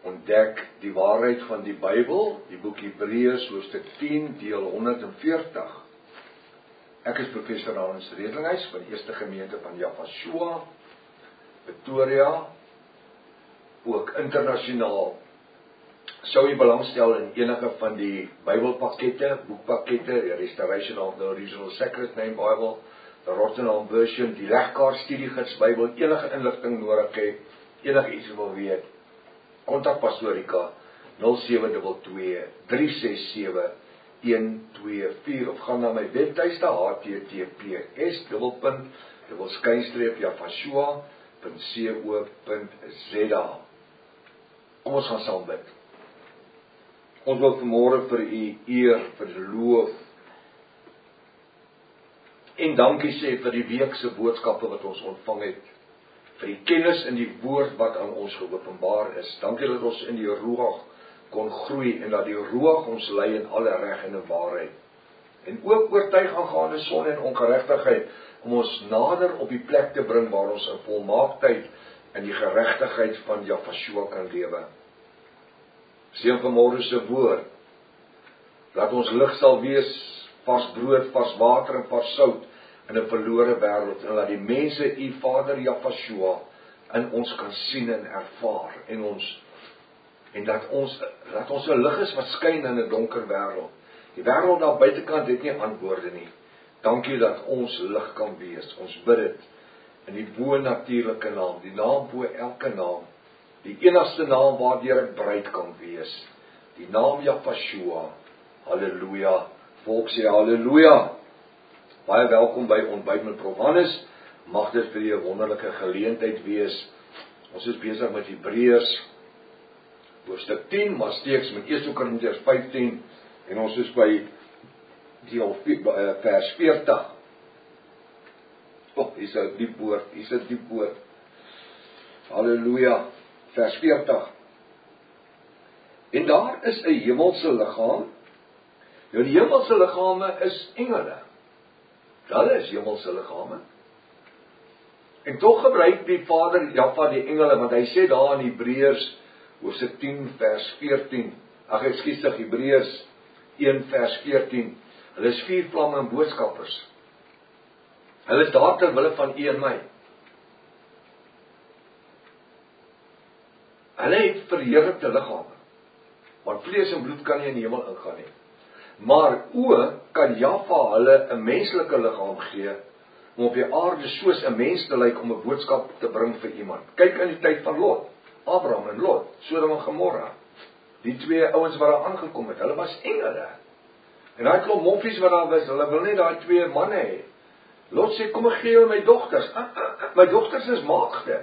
ontdek die waarheid van die Bybel, die boek Hebreërs, hoofstuk 10, deel 140. Ek is professor Hans Redlinghuis van die Eerste Gemeente van Javashua, Pretoria, ook internasionaal. Sou jy belangstel in enige van die Bybelpakkette, boekpakkette, die Restoration of the Original Sacred Name Bible, die Rotterdam Version, die Regkaart Studiegids Bybel, enige inligting nodig het, enige iets wil weet, kontak Pastoor Rika 0722-367-124 of gaan na my webtuiste https://javashua.co.za. Kom ons gaan saam bid. Ons wil vanmôre vir u eer, verloof en dankie sê vir die week se boodskappe wat ons ontvang het, vir die kennis in die woord wat aan ons geopenbaar is. Dankie dat ons in die Ruach kon groei en dat die Ruach ons lei in alle reg en waarheid. En ook oortuig aangaande sonde en ongeregtigheid om ons nader op die plek te bring waar ons in volmaaktheid en die geregtigheid van Javashua kan lewe. Seën vanmôre se woord, dat ons lig sal wees, vars brood, vars water en vars sout in 'n verlore wêreld, en dat die mense u Vader Javashua in ons kan sien en ervaar, en dat ons 'n lig is wat skyn in 'n donker wêreld. Die wêreld daar buitekant het nie antwoorde nie. Dankie dat ons lig kan wees. Ons bid dit in die bo-natuurlike naam, die naam bo elke naam, die enigste naam waardeur ek bruid kan wees, die naam Javashua. Halleluja. Volk sê halleluja. Baie welkom by Ontbyt met Prof Hannes. Mag dit vir julle 'n wonderlike geleentheid wees. Ons is besig met Hebreërs hoofstuk 10, maar steeds met 1 Korintiërs 15 en ons is by vers 40. Hier's 'n diep woord. Halleluja. Vers 40. En daar is 'n hemelse liggaam. Nou die hemelse liggame is engele. Hulle is hemelse liggame. En tog gebruik die Vader Jahwe die engele, want hy sê daar in Hebreërs hoofstuk 10 vers 14. Hebreërs 1 vers 14. Hulle is 4 vlamme en boodskappers. Hulle is daar ter wille van u en my. Hulle het verheerlikte liggame, want vlees en bloed kan nie in die hemel ingaan nie. Maar kan Jahwe hulle 'n menslike liggaam gee, om op die aarde soos 'n mens te lyk om 'n boodskap te bring vir iemand. Kyk in die tyd van Lot, Abraham en Lot, Sodom en Gomorra. Die 2 ouens wat daar aangekom het, hulle was engele. En daai klomp moffies wat daar was, hulle wil net daai 2 manne hê. Lot sê, kom ek gee julle my dogters. My dogters is maagde.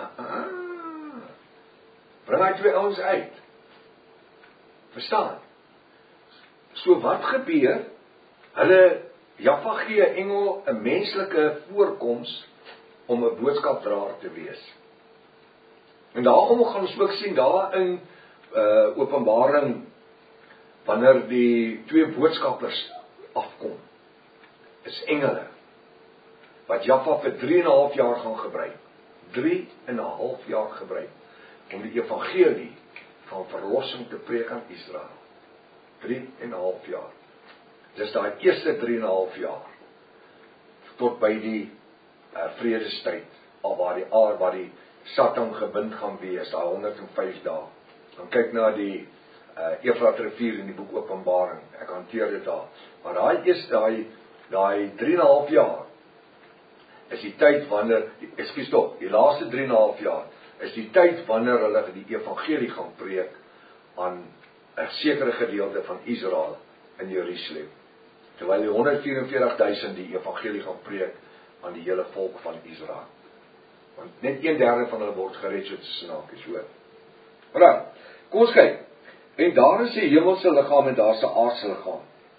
Bring daai 2 ouens uit. Verstaan? So wat gebeur? Jahwe gee 'n engel 'n menslike voorkoms om 'n boodskapdraer te wees. En daarom gaan ons ook sien daar in Openbaring, wanneer die 2 boodskappers afkom, is engele, wat Jahwe vir 3,5 jaar gaan gebruik. 3,5 jaar gebruik, om die evangelie van verlossing te preek aan Israel. 3,5 jaar. Dis daai eerste 3,5 jaar, tot by die vredestyd, waar die Satan gebind gaan wees, daai 105 dae. Dan kyk na die Efrat rivier in die boek Openbaring, ek hanteer dit daar. Maar daai 3,5 jaar, is die tyd wanneer, die laaste 3,5 jaar, is die tyd wanneer hulle die evangelie gaan preek aan 'n sekere gedeelte van Israel in Jerusalem. Terwyl die 144,000 die evangelie gaan preek aan die hele volk van Israel. Want net 1/3 van hulle word gered, so te snakies, hoor. Alraai, kom ons kyk. En daar is 'n hemelse liggaam en daar's 'n aardse liggaam.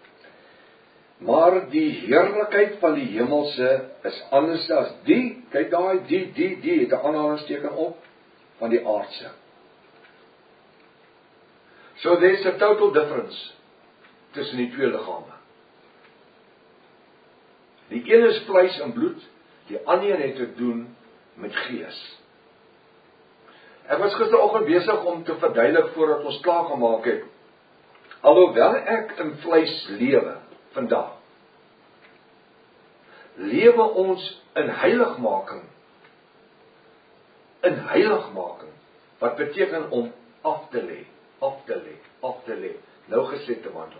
Maar die heerlikheid van die hemelse is anders as kyk daai, die het 'n aanhalingsteken op, van die aardse. So there's a total difference tussen die 2 liggame. Die een is vleis en bloed, die ander het te doen met gees. Ek was gisteroggend besig om te verduidelik voordat ons klaar gemaak het. Alhoewel ek in vleis lewe vandag, lewe ons in heiligmaking. In heiligmaking, wat beteken om af te lê, nou gesed te wandel.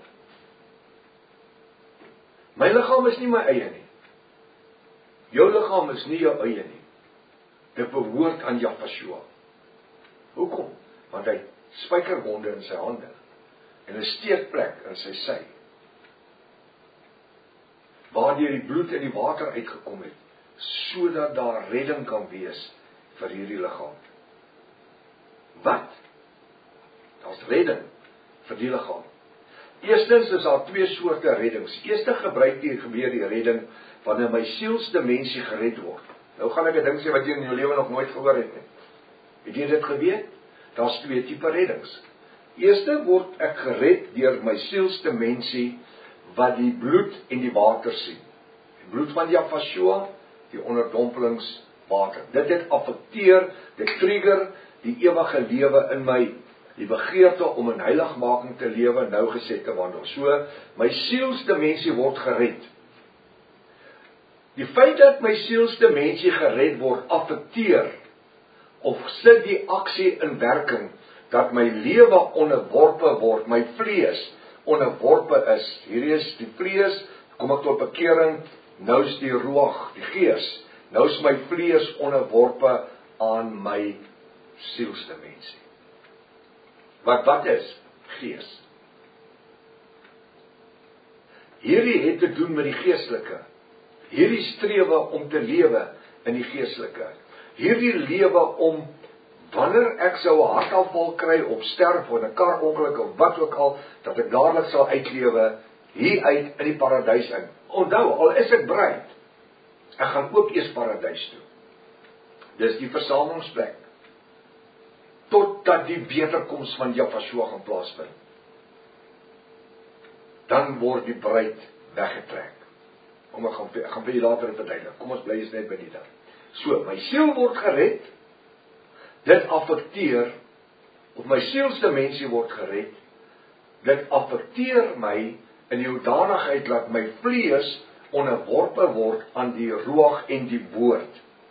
My liggaam is nie my eie nie. Jou liggaam is nie jou eie nie. Dit behoort aan Jahweh. Hoekom? Want hy spykerwonde in sy hande en 'n steekplek in sy sy, waardeur die bloed en die water uitgekom het, sodat daar redding kan wees vir hierdie liggaam. Wat? Daar's redding vir die liggaam. Eerstens is daar twee soorte reddings. Eerste gebeur die redding wanneer my sielsdimensie gered word. Nou gaan ek 'n ding sê wat jy in jou lewe nog nooit gehoor het nie. Het jy dit geweet? Daar's twee tipe reddings. Eerste word ek gered deur my sielsdimensie wat die bloed en die water sien. Die bloed van Jahweh, die onderdompelingswater. Dit het affekteer, dit trigger die ewige lewe in my, die begeerte om in heiligmaking te lewe, nou gesed te wandel. So, my sielsdimensie word gered. Die feit dat my sielsdimensie gered word, affekteer, of sit die aksie in werking, dat my lewe onderworpe word, my vlees onderworpe is. Hierdie is die vlees, kom ek tot bekering, nou is die ruach, die gees, nou is my vlees onderworpe aan my sielsdimensie. Wat is? Gees. Hierdie het te doen met die geestelike. Hierdie strewe om te lewe in die geestelike. Hierdie lewe om, wanneer ek sou 'n hartaanval kry of sterf of 'n karongeluk of wat ook al, dat ek dadelik sal uitlewe hier uit in die paradys in. Onthou, al is ek bruid, ek gaan ook eers paradys toe. Dis die versamelingsplek. Totdat die wederkoms van Jahweh gaan plaasvind. Dan word die bruid weggetrek. Ek gaan vir julle later verduidelik. Kom ons bly eens net by die dag. So, my siel word gered. Dit affekteer, of my sielsdimensie word gered. Dit affekteer my in die hoedanigheid dat my vlees onderworpe word aan die ruach en die woord.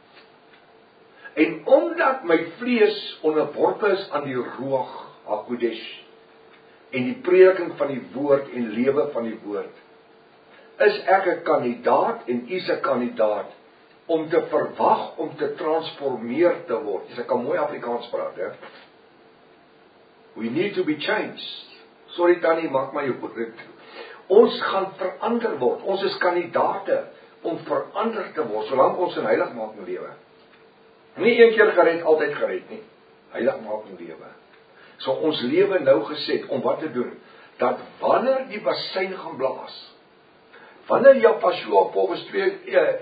En omdat my vlees onderworpe is aan die ruach hakodesh en die prediking van die woord en lewe van die woord, is ek 'n kandidaat en is 'n kandidaat om te verwag om te transformeer te word. Dis ek kan mooi Afrikaans praat, hè. We need to be changed. Sorry Tannie, maak my jou korrek. Ons gaan verander word. Ons is kandidate om verander te word solank ons in heiligmaking lewe. Nie een keer gered, altyd gered nie. Heiligmaking lewe. So ons lewe nou gesed om wat te doen? Dat wanneer die bassein gaan blaas, wanneer Jahweh volgens 2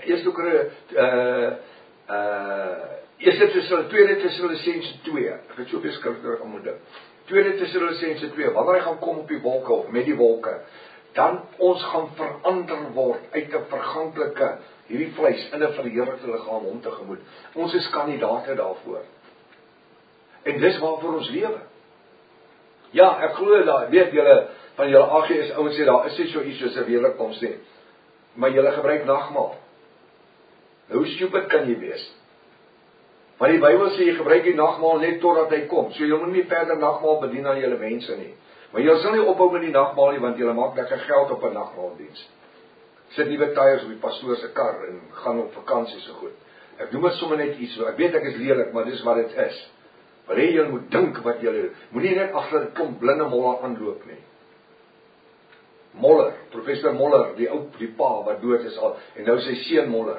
Tessalonisense 2, ek het so baie skrifte om moet dink. 2 Tessalonisense 2, wanneer hy gaan kom op die wolke of met die wolke, dan ons gaan verander word uit 'n verganklike hierdie vleis in 'n verheerlikte liggaam om tegemoet. Ons is kandidate daarvoor. En dis waarvoor ons lewe. Ja, ek glo dat weet julle van julle AGS ouens sê daar is nie so iets soos 'n wederkoms nie. Maar julle gebruik nagmaal. Hoe stupid kan jy wees? Want die Bybel sê jy gebruik die nagmaal net totdat hy kom. So jy moet nie verder nagmaal bedien aan julle mense nie. Maar jy sal nie ophou met die nagmaal nie, want julle maak lekker geld op 'n nagmaaldiens. Sit nuwe tyres op die pastoor se kar en gaan op vakansie so goed. Ek doen dit sommer net iets so. Ek weet ek is lelik, maar dis wat dit is. Maar jy moet dink wat jy moenie net agter 'n klomp blinde molle aanloop nie. Moller, professor Moller, die pa wat dood is al, en nou sy seun Moller.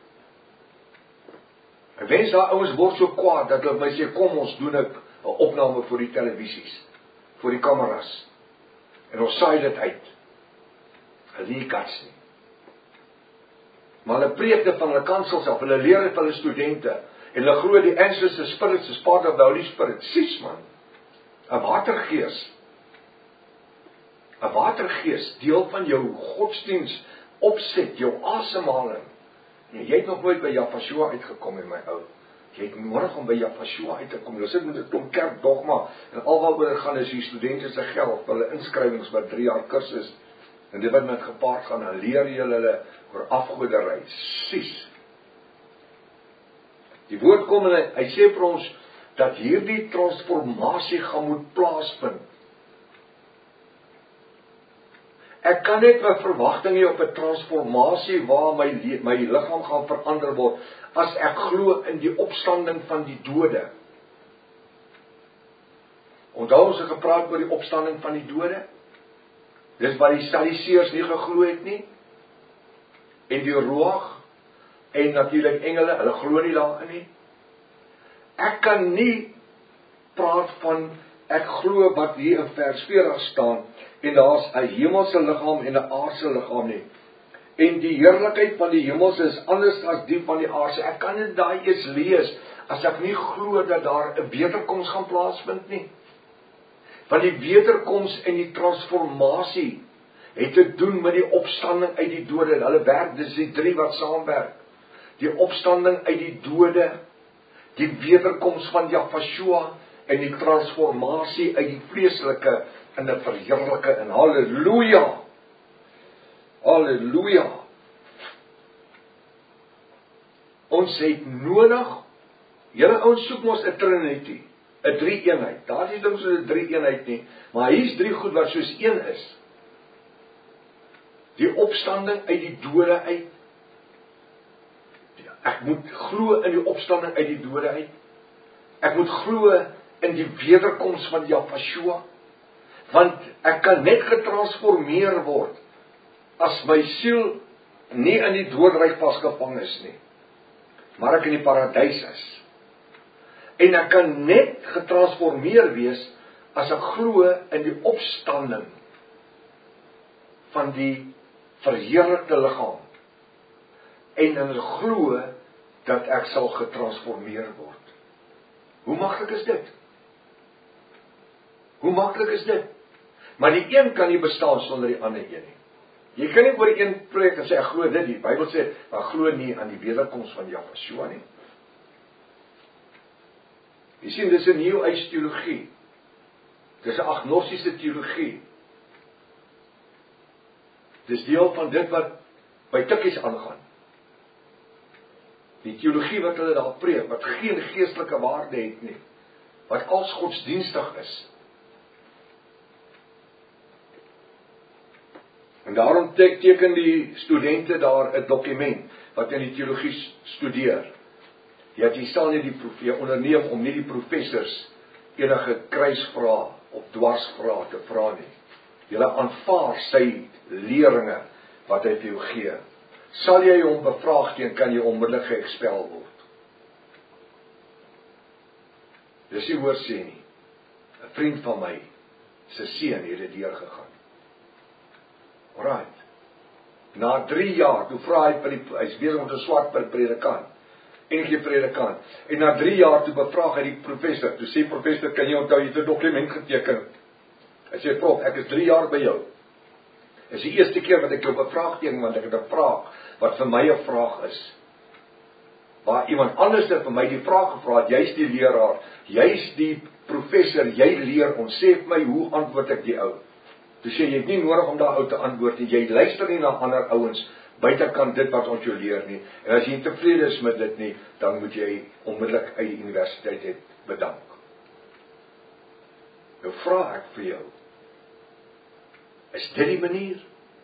Ek wens daai ouens word so kwaad dat hulle my sê kom ons doen 'n opname vir die televisies, vir die kameras. En ons saai dit uit. Hulle nie kats nie. Maar hulle preek dit van hulle kansels af, hulle leer dit vir hulle studente. En hulle glo die ancestors spirits is part of the Holy Spirit. Sis man, 'n watergees. 'n Watergees, deel van jou godsdiens, opset, jou asemhaling. Nee, jy het nog nooit by Jahweh uitgekom in my ou. Jy het nodig om by Yahshua uit te kom. Jy sit met 'n klomp kerkdogma en alwaaroor dit gaan is die studente se geld vir hulle inskrywings by 3 jaar kursus. En dit wat met gepaard gaan, dan leer jy hulle oor afgoderry. Sies. Die woord kom en hy sê vir ons dat hierdie transformasie gaan moet plaasvind. Ek kan net my verwagting hê op 'n transformasie waar my liggaam gaan verander word as ek glo in die opstanding van die dode. Onthou ons het gepraat oor die opstanding van die dode. Dis wat die Sadduseërs nie geglo het nie. En die Ruach en natuurlik engele, hulle glo nie daarin nie. Ek kan nie praat van ek glo wat hier in vers 40 staan en daar's 'n hemelse liggaam en 'n aardse liggaam nie. En die heerlikheid van die hemelse is anders as die van die aardse. Ek kan dit daai eens lees as ek nie glo dat daar 'n wederkoms gaan plaasvind nie. Want die wederkoms en die transformasie het te doen met die opstanding uit die dode. Hulle werk, dis die 3 wat saamwerk. Die opstanding uit die dode, die wederkoms van Yahshua en die transformasie uit die vleeslike in 'n verheerlike in. Halleluja! Halleluja! Ons het nodig, julle ouens soek mos 'n Trinity, 'n 3-eenheid. Daar is ding soos 'n 3-eenheid nie, maar hier's 3 goed wat soos 1 is. Die opstanding uit die dode uit. Ek moet glo in die opstanding uit die dode uit. Ek moet glo in die wederkoms van Yahshua. Want ek kan net getransformeer word as my siel nie in die doodryk vasgevang is nie, maar ek in die paradys is. En ek kan net getransformeer wees as ek glo in die opstanding van die verheerlikte liggaam. En in glo dat ek sal getransformeer word. Hoe maklik is dit? Hoe maklik is dit? Maar die een kan nie bestaan sonder die ander een nie. Jy kan nie oor een preek en sê ek glo dit nie. Die Bybel sê, maar glo nie aan die wederkoms van Yahshua nie. Jy sien, dis 'n nuwe eis teologie. Dis 'n agnostiese teologie. Dis deel van dit wat by tikkies aangaan. Die teologie wat hulle daar preek, wat geen geestelike waarde het nie, wat als godsdienstig is. En daarom teken die studente daar 'n dokument wat in die teologie studeer. Jy sal nie jy onderneem om nie die professors enige kruisvrae of dwarsvrae te vra nie. Jy aanvaar sy leringe wat hy vir jou gee. Sal jy hom bevraagteken, kan jy onmiddellik geëkspel word. Dis nie hoor sê nie. 'n Vriend van my, sy seun het dit deurgegaan. Alright. Na 3 jaar, toe vra hy's besig om te swat by die predikant. Enige predikant. En na 3 jaar toe bevraag hy die professor. Toe sê professor, kan jy onthou jy het 'n dokument geteken? Hy sê, prof, ek is 3 jaar by jou. Dis die eerste keer wat ek jou bevraagteken, want ek het 'n vraag wat vir my 'n vraag is. Waar iemand anders vir my die vraag gevra het, jy's die leraar, jy's die professor, jy leer ons, sê vir my, hoe antwoord ek die ou? Toe sê jy het nie nodig om daai ou te antwoord nie, jy luister nie na ander ouens buitekant dit wat ons jou leer nie. En as jy nie tevrede is met dit nie, dan moet jy onmiddellik uit die universiteit het bedank. Nou vra ek vir jou, is dit die manier?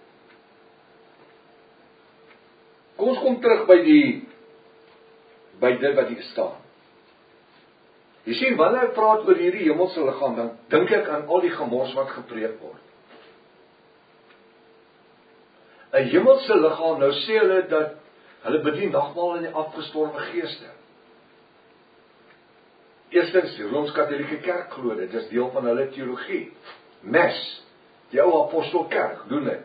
Kom ons kom terug by dit wat hier staan. Jy sien, wanneer ek praat oor hierdie hemelse liggaam, dan dink ek aan al die gemors wat gepreek word. 'n hemelse liggaam, nou sê hulle dat hulle bedien nagmaal in die afgestorwe geeste. Eerstens, die Rooms-Katolieke Kerk glo dit, dis deel van hulle teologie. Mes, die ou apostelkerk doen dit.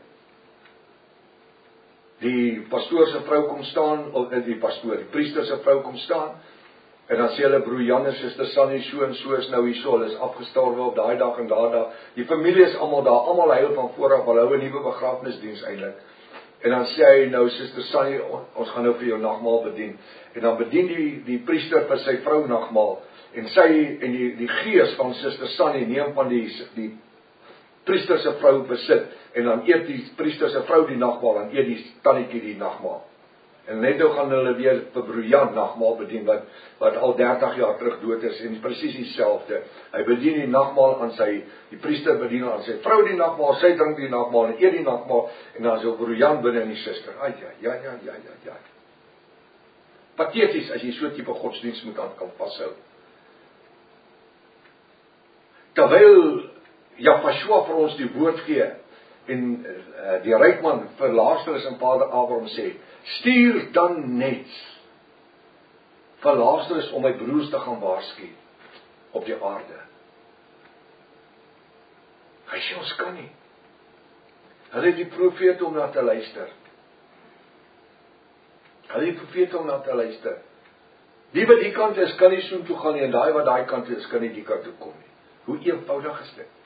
Die pastoor se vrou kom staan, of die priester se vrou kom staan, en dan sê hulle, broer Jan en suster Sannie, so en so is nou hierso, hulle is afgestorwe op daai dag en daai dag. Die familie is almal daar, almal huil van vooraf, hulle hou 'n nuwe begrafnisdiens eintlik. En dan sê hy nou, Suster Sunny, ons gaan nou vir jou nagmaal bedien. En dan bedien die priester vir sy vrou nagmaal. En die gees van Suster Sunny neem van die priester se vrou besit. En dan eet die priester se vrou die nagmaal, dan eet die tannetjie die nagmaal. En net nou gaan hulle weer vir broer Jan nagmaal bedien, wat al 30 jaar terug dood is, en presies dieselfde. Hy bedien die nagmaal aan die priester bedien aan sy vrou die nagmaal, sy drink die nagmaal en eet die nagmaal, en dan is ook broer Jan binne in die suster. Ja. Pateties as jy so tipe godsdienst moet aan kan vashou. Terwyl Jafashua vir ons die woord gee, en die Rykman vir Lazarus en Vader Abraham sê, stuur dan net vir Lazarus om my broers te gaan waarsku op die aarde. Hy sê ons kan nie. Hulle het die profete om na te luister. Die wat die kant is, kan nie soen toe gaan nie, en daai wat daai kant is, kan nie die kant toe kom nie. Hoe eenvoudig is dit?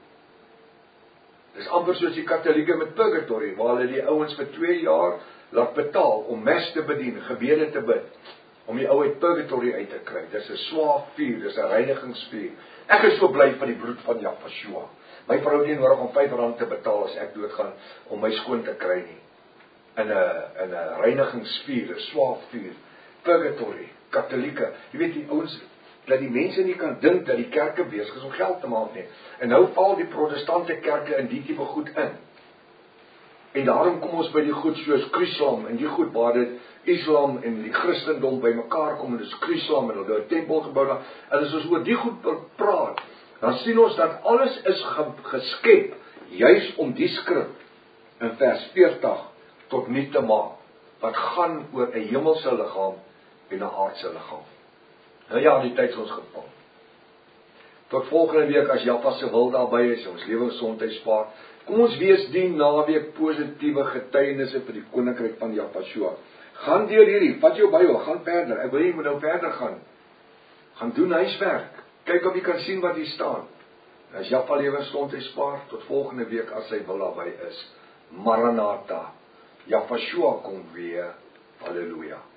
Dis amper soos die Katolieke met purgatory, waar hulle die ouens vir 2 jaar laat betaal om mes te bedien, gebede te bid, om die ou uit purgatory uit te kry. Dis 'n swaar vuur, dis 'n reinigingsvuur. Ek is so bly van die bloed van Jafashua. My vrou het nie nodig om R5 te betaal as ek doodgaan om my skoon te kry nie. In 'n reinigingsvuur, 'n swaar vuur, purgatory, Katolieke. Jy weet die ouens, dat die mense nie kan dink dat die kerke besig is om geld te maak nie. En nou val die protestante kerke in die tipe goed in. En daarom kom ons by die goed soos Chrislam en die goed waar dit Islam en die Christendom by mekaar kom, en dis Chrislam en hulle 'n tempel gebou daar. En as ons oor die goed praat, dan sien ons dat alles is geskep juis om die skrif in vers 40 tot nut te maak, wat gaan oor 'n hemelse liggaam en 'n aardse liggaam. Nou ja, die tyd is ons geval. Tot volgende week as Jaffa se wil daarby is, ons lewe gesondheid spaar. Kom ons wees die naweek positiewe getuienisse vir die koninkryk van Jafashua. Gaan deur hierdie, vat jou Bybel, gaan verder. Ek wil jy moet nou verder gaan. Gaan doen huiswerk. Kyk of jy kan sien wat hier staan. As Jaffa lewe gesondheid spaar, tot volgende week as sy wil daarby is. Maranatha. Jafashua kom weer. Halleluja.